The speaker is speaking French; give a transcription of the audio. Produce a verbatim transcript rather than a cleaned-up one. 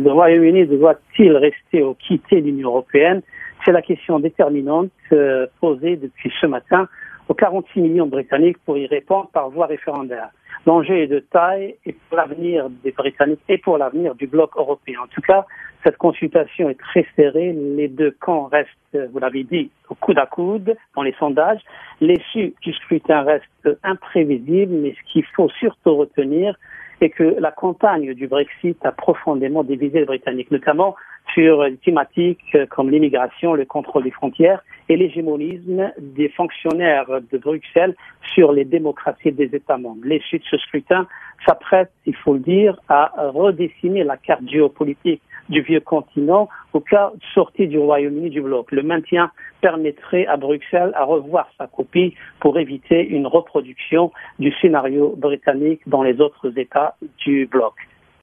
le Royaume-Uni doit-il rester ou quitter l'Union européenne? C'est la question déterminante euh, posée depuis ce matin aux quarante-six millions de Britanniques pour y répondre par voie référendaire. L'enjeu est de taille et pour l'avenir des Britanniques et pour l'avenir du bloc européen. En tout cas, cette consultation est très serrée. Les deux camps restent, vous l'avez dit, au coude à coude dans les sondages. L'issue du scrutin reste imprévisible, mais ce qu'il faut surtout retenir est que la campagne du Brexit a profondément divisé les Britanniques, notamment sur des thématiques comme l'immigration, le contrôle des frontières et l'hégémonisme des fonctionnaires de Bruxelles sur les démocraties des États membres. L'issue de ce scrutin s'apprête, il faut le dire, à redessiner la carte géopolitique du vieux continent au cas de sortie du Royaume-Uni du bloc. Le maintien permettrait à Bruxelles à revoir sa copie pour éviter une reproduction du scénario britannique dans les autres États du bloc.